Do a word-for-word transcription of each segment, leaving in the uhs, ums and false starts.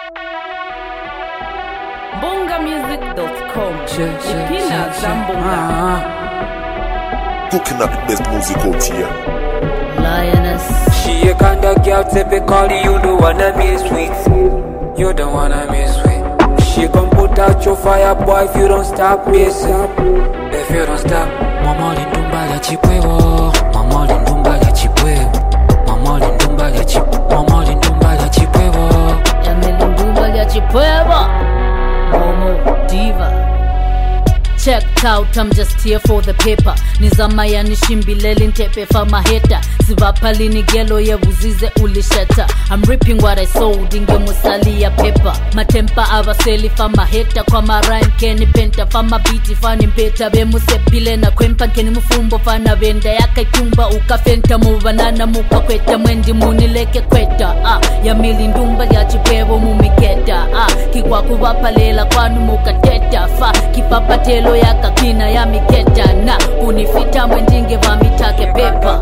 Bonga music dot com. Pina Zambonga. Cooking up the best music out here. Lioness. She a kind of girl typically you don't wanna miss with. You don't wanna miss with. She gon' put out your fire, boy, if you don't stop missing. If you don't stop. Mama lindumba ya chipwewo. Mama lindumba ya chipwewo. Mama lindumba ya chip. Mama lindumba ya chipwewo. Yami lindumba ya chipwewo. Momo diva. Checked out, I'm just here for the paper. Nizamaya nishimbileli ntepe fama heta. Sivapali nigelo ye buzize ulisheta. I'm ripping what I sold inge musali ya pepa. Matempa avaseli fama heta. Kwa marime keni penta fama biti fani mpeta. Be musepile na kwempa keni mufumbo fana venda. Yaka ikumba ukafenta mubanana muka kweta. Mwendi munileke kweta. Ah, ya milindumba ya chipevo mumiketa. Ah, kikwa kuvapalela kwanu muka teta. Fa, kipapatelo yaka kina ya miketa. Na, unifita mwendinge vamitake pepa.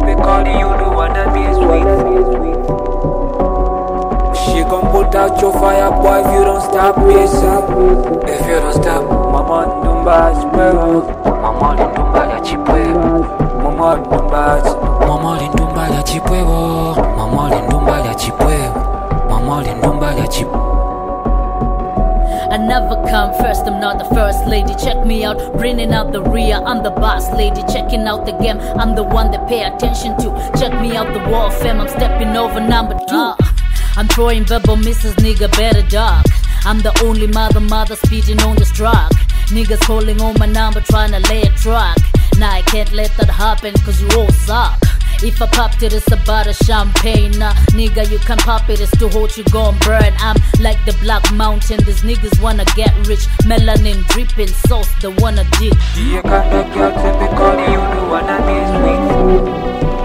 She gon' put out your fire, boy, if you don't stop missing. If you don't stop. Mama lindumba ya chipwewo. Mama lindumba ya chipwewo. Mama lindumba Mama lindumba ya chipwewo. Mama lindumba ya chipwewo. Mama lindumba ya chipwewo. I never come first, I'm not the first lady. Check me out, bringing out the rear. I'm the boss lady, checking out the game. I'm the one they pay attention to. Check me out the wall fam, I'm stepping over number two. uh, I'm throwing verbal misses, nigga better dog. I'm the only mother, mother speeding on this drug. Niggas calling on my number, trying to lay a track. Nah, I can't let that happen, cause you all suck. If I popped it, it's about a champagne. Nah, nigga, you can pop it, it's too hot, you gon' burn. I'm like the Black Mountain, these niggas wanna get rich. Melanin dripping sauce, the wanna dip. You kind of girl typically you don't wanna miss with.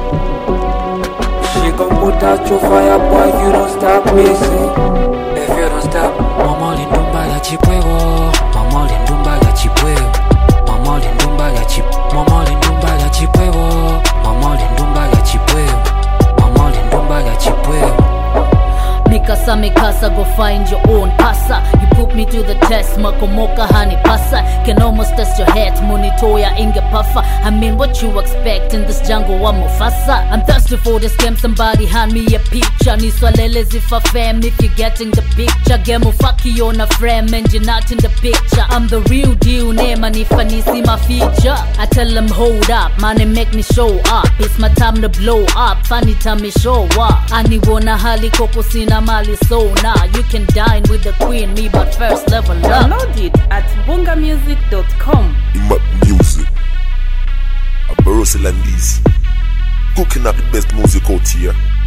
She gon' put out your fire, boy, if you don't stop missing. If you don't stop. Mama lindumba ya chipwewo. Mama lindumba ya chipwewo. Mama lindumba ya chip. Mama lindumba ya chipwewo. Mama lindumba ya chipwewo. Mama lindumba ya chipwewo. Mikasa mikasa, go find your own pasa. You put me to the test, makomoka honey pasa. Can almost test your head, monitoya inge puffer. I mean what you expect in this jungle wa Mufasa. I'm thirsty for this game, somebody hand me a picture. Niswalele zifa fam, if you're getting the picture. Gemu faki on a frame and you're not in the picture. I'm the real deal, name and if I see my feature. I tell them hold up, money make me show up. It's my time to blow up, funny time me show up. Ani wona hali koko sina mali so now you can dine with the queen, me but first level up. Download it at bonga music dot com. Imap music. I'm Barosi Landizi. Cooking up the best music out here.